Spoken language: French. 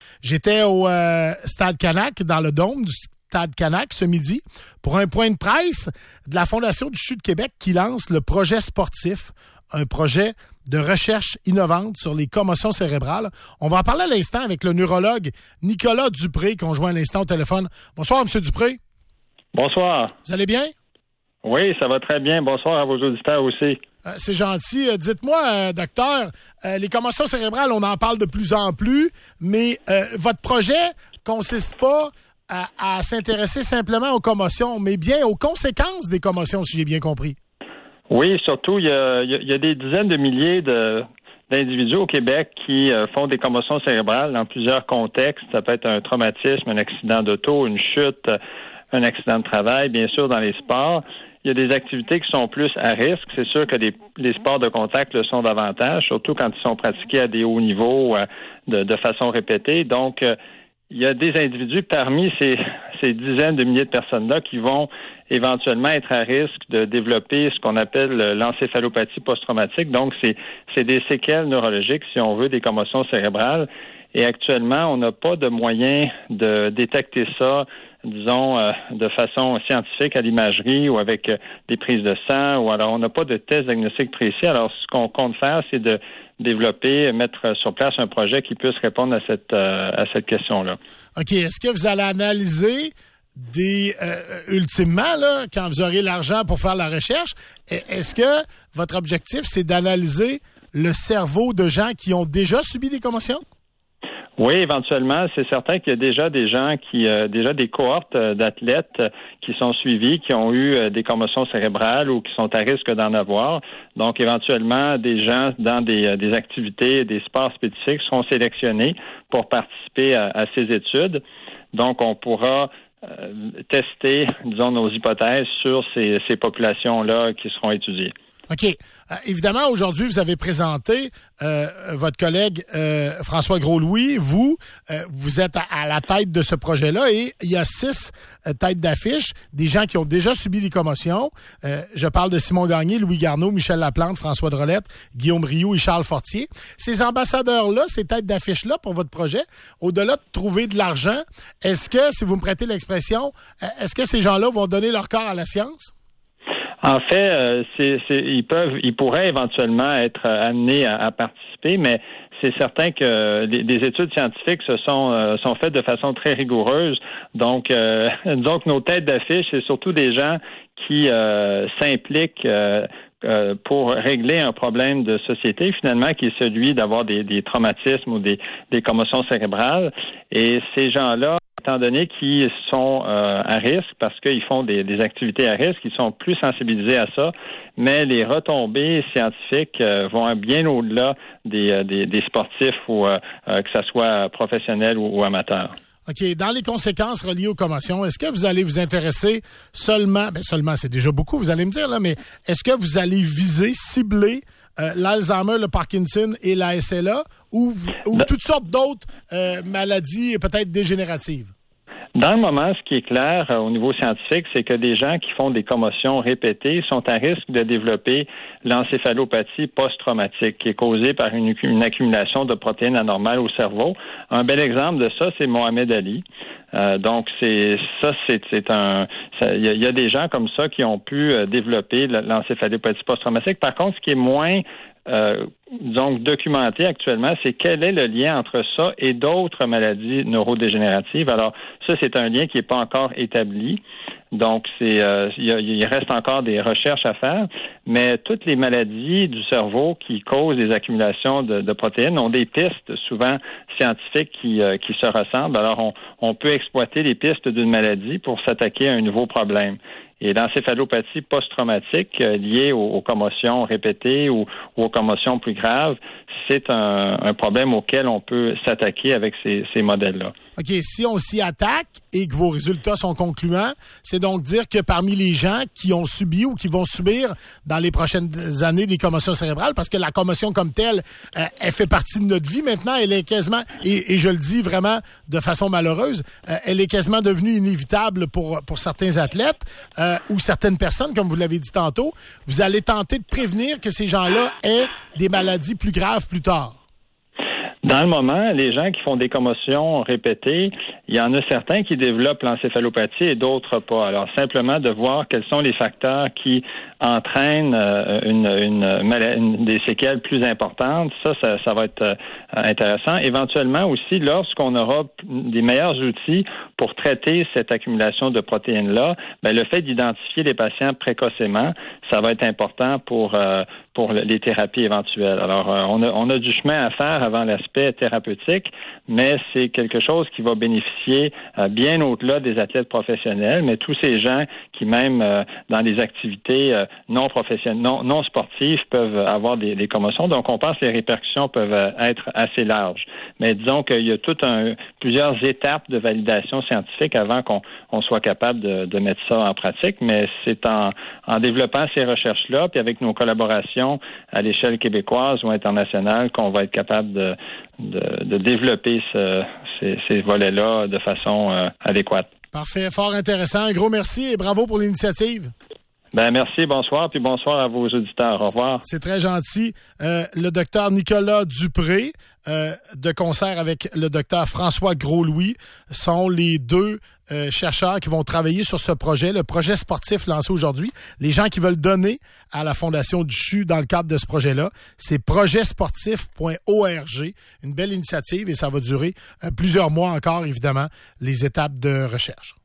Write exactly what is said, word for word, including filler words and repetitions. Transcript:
J'étais au euh, Stade Canac, dans le dôme du Stade Canac ce midi, pour un point de presse de la Fondation du C H U de Québec qui lance le projet sportif, un projet de recherche innovante sur les commotions cérébrales. On va en parler à l'instant avec le neurologue Nicolas Dupré, qu'on joint à l'instant au téléphone. Bonsoir, M. Dupré. Bonsoir. Vous allez bien? Oui, ça va très bien. Bonsoir à vos auditeurs aussi. Euh, c'est gentil. Euh, dites-moi, euh, docteur, euh, les commotions cérébrales, on en parle de plus en plus, mais euh, votre projet consiste pas à, à s'intéresser simplement aux commotions, mais bien aux conséquences des commotions, si j'ai bien compris. Oui, surtout, il y a, il y a des dizaines de milliers de, d'individus au Québec qui euh, font des commotions cérébrales dans plusieurs contextes. Ça peut être un traumatisme, un accident d'auto, une chute, un accident de travail, bien sûr, dans les sports. Il y a des activités qui sont plus à risque. C'est sûr que les, les sports de contact le sont davantage, surtout quand ils sont pratiqués à des hauts niveaux euh, de, de façon répétée. Donc, euh, il y a des individus parmi ces, ces dizaines de milliers de personnes-là qui vont éventuellement être à risque de développer ce qu'on appelle l'encéphalopathie post-traumatique. Donc, c'est, c'est des séquelles neurologiques, si on veut, des commotions cérébrales. Et actuellement, on n'a pas de moyen de détecter ça, disons, euh, de façon scientifique à l'imagerie ou avec euh, des prises de sang, ou alors on n'a pas de test diagnostique précis. Alors, ce qu'on compte faire, c'est de développer, mettre sur place un projet qui puisse répondre à cette euh, à cette question-là. OK. Est-ce que vous allez analyser des euh, ultimement, là, quand vous aurez l'argent pour faire la recherche, est-ce que votre objectif, c'est d'analyser le cerveau de gens qui ont déjà subi des commotions? Oui, éventuellement, c'est certain qu'il y a déjà des gens qui, euh, déjà des cohortes euh, d'athlètes euh, qui sont suivis, qui ont eu euh, des commotions cérébrales ou qui sont à risque d'en avoir. Donc, éventuellement, des gens dans des, euh, des activités, des sports spécifiques seront sélectionnés pour participer à, à ces études. Donc, on pourra euh, tester, disons, nos hypothèses sur ces, ces populations-là qui seront étudiées. OK. Euh, évidemment, aujourd'hui, vous avez présenté euh, votre collègue euh, François Gros-Louis. Vous, euh, vous êtes à, à la tête de ce projet-là et il y a six euh, têtes d'affiche, des gens qui ont déjà subi des commotions. Euh, je parle de Simon Gagné, Louis Garneau, Michel Laplante, François Drolette, Guillaume Rioux et Charles Fortier. Ces ambassadeurs-là, ces têtes d'affiche-là pour votre projet, au-delà de trouver de l'argent, est-ce que, si vous me prêtez l'expression, est-ce que ces gens-là vont donner leur corps à la science? En fait, euh, c'est, c'est, ils peuvent, ils pourraient éventuellement être amenés à, à participer, mais c'est certain que des, des études scientifiques se sont euh, sont faites de façon très rigoureuse. Donc, euh, donc nos têtes d'affiche, c'est surtout des gens qui euh, s'impliquent euh, euh, pour régler un problème de société, finalement, qui est celui d'avoir des, des traumatismes ou des, des commotions cérébrales. Et ces gens-là, étant donné qu'ils sont euh, à risque parce qu'ils font des, des activités à risque, ils sont plus sensibilisés à ça, mais les retombées scientifiques euh, vont bien au-delà des, euh, des, des sportifs ou euh, euh, que ça soit professionnel ou, ou amateur. OK. Dans les conséquences reliées aux commotions, est-ce que vous allez vous intéresser seulement, ben seulement, c'est déjà beaucoup, vous allez me dire, là, mais est-ce que vous allez viser, cibler euh, l'Alzheimer, le Parkinson et la S L A ou, ou ben, toutes sortes d'autres euh, maladies peut-être dégénératives? Dans le moment, ce qui est clair euh, au niveau scientifique, c'est que des gens qui font des commotions répétées sont à risque de développer l'encéphalopathie post-traumatique, qui est causée par une, une accumulation de protéines anormales au cerveau. Un bel exemple de ça, c'est Mohamed Ali. Euh, donc, c'est ça, c'est, c'est un. Il y, y a des gens comme ça qui ont pu euh, développer l'encéphalopathie post-traumatique. Par contre, ce qui est moins Euh, donc documenté actuellement, c'est quel est le lien entre ça et d'autres maladies neurodégénératives. Alors, ça, c'est un lien qui n'est pas encore établi. Donc, c'est euh, il, y a, il reste encore des recherches à faire, mais toutes les maladies du cerveau qui causent des accumulations de, de protéines ont des pistes souvent scientifiques qui, euh, qui se ressemblent. Alors, on, on peut exploiter les pistes d'une maladie pour s'attaquer à un nouveau problème. Et l'encéphalopathie post-traumatique euh, liée aux, aux commotions répétées ou, ou aux commotions plus graves, c'est un, un problème auquel on peut s'attaquer avec ces, ces modèles-là. OK. Si on s'y attaque et que vos résultats sont concluants, c'est donc dire que parmi les gens qui ont subi ou qui vont subir dans les prochaines années des commotions cérébrales, parce que la commotion comme telle, euh, elle fait partie de notre vie maintenant, elle est quasiment, et, et je le dis vraiment de façon malheureuse, euh, elle est quasiment devenue inévitable pour, pour certains athlètes euh, ou certaines personnes, comme vous l'avez dit tantôt. Vous allez tenter de prévenir que ces gens-là aient des maladies plus graves plus tard. Dans le moment, les gens qui font des commotions répétées, il y en a certains qui développent l'encéphalopathie et d'autres pas. Alors, simplement de voir quels sont les facteurs qui entraînent euh, une, une, une des séquelles plus importantes, ça, ça, ça va être euh, intéressant. Éventuellement aussi, lorsqu'on aura des meilleurs outils pour traiter cette accumulation de protéines-là, ben, le fait d'identifier les patients précocement, ça va être important pour euh, pour les thérapies éventuelles. Alors, euh, on a on a du chemin à faire avant l'aspect thérapeutique, mais c'est quelque chose qui va bénéficier euh, bien au-delà des athlètes professionnels, mais tous ces gens qui, même euh, dans des activités euh, non professionnelles, non, non sportives, peuvent avoir des, des commotions. Donc, on pense que les répercussions peuvent euh, être assez larges. Mais disons qu'il y a tout un plusieurs étapes de validation scientifique avant qu'on on soit capable de, de mettre ça en pratique, mais c'est en, en développant ces recherches-là, puis avec nos collaborations à l'échelle québécoise ou internationale qu'on va être capable de, de, de développer ce, ces, ces volets-là de façon euh, adéquate. Parfait, fort intéressant. Un gros merci et bravo pour l'initiative. Ben merci, bonsoir, puis bonsoir à vos auditeurs. Au revoir. C'est très gentil. Euh, le docteur Nicolas Dupré, euh, de concert avec le docteur François Gros-Louis, sont les deux euh, chercheurs qui vont travailler sur ce projet, le projet sportif lancé aujourd'hui. Les gens qui veulent donner à la Fondation du C H U dans le cadre de ce projet-là, c'est projet sportif point org. Une belle initiative et ça va durer euh, plusieurs mois encore, évidemment, les étapes de recherche.